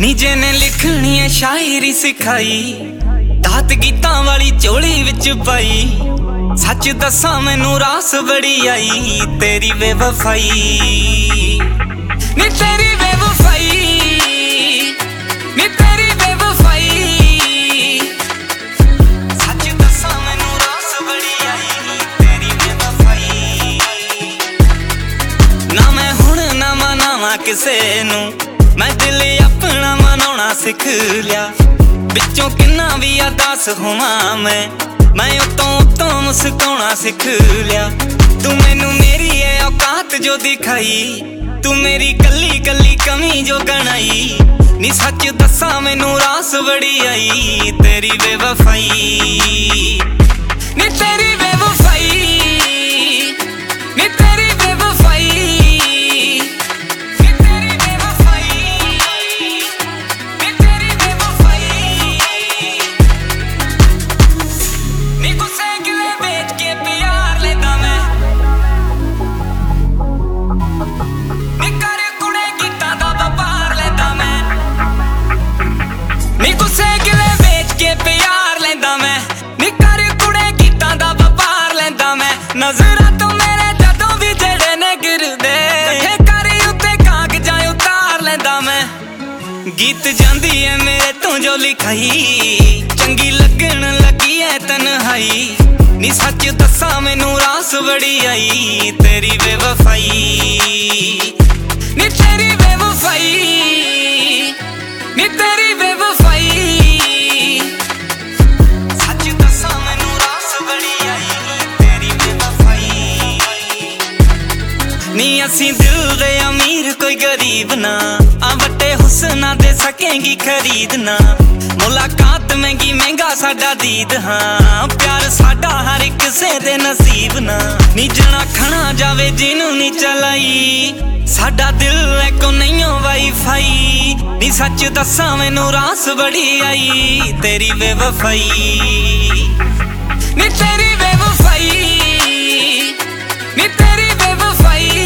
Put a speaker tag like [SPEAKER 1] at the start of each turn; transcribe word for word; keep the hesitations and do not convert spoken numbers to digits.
[SPEAKER 1] नीजे ने लिखनी है शायरी सिखाई, दात गीतां वाली झोली विच पाई। सच दसा मैनू रास बड़ी आई तेरी बेवफाई, नी तेरी बेवफाई, नी तेरी बेवफाई। सच दसा मैनू रास बड़ी आई तेरी बेवफाई। ना मैं हुण ना मनावा किसे नू, मैं दिल अपना मनाउणा सिख लिया। बिचों किन्ना भी अदास होवां मैं मैं उतों उतों मुस्काउणा सिख लिया। तू मैनू मेरी है औकात जो दिखाई, तू मेरी कली कली कमी जो गणाई। नी सच दसा मैनू रास बड़ी आई तेरी बेवफाई, नी तेरी बेवफाई, नी तेरी बेवफाई। नज़रां तो मेरे जदों भी जड़े ने गिरदे, करी उत्ते कागजां उतार लैंदा मैं। गीत जांदी है मेरे तो जो लिखाई, चंगी लगन लगी है तन्हाई। नी सच दसा मैनू रास बड़ी आई तेरी बेवफाई, नी तेरी बेवफाई, नी तेरी बेवफाई। सच दसा मैनू रास बड़ी आई नी। असी दिल दे अमीर कोई गरीब ना, आ बट्टे हुस्ना दे सकेंगी खरीदना। मुलाकात महंगी महंगा साडा दीद, हाँ प्यार साडा हर एक से दे नसीब ना। नी जना खना जावे जिनू नी चलाई, साडा दिल है को नहीं हो वाईफाई। नी सच दसा मैनू रास बड़ी आई तेरी बेवफाई, नी तेरी बेवफाई, नी तेरी बेवफाई।